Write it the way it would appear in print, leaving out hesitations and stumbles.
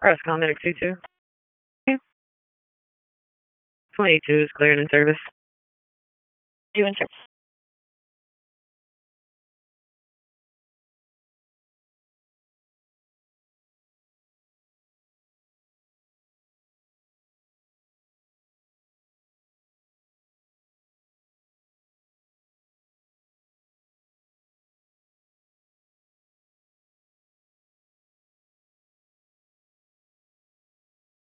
Press Medic 22. 22 is cleared in service. You in service.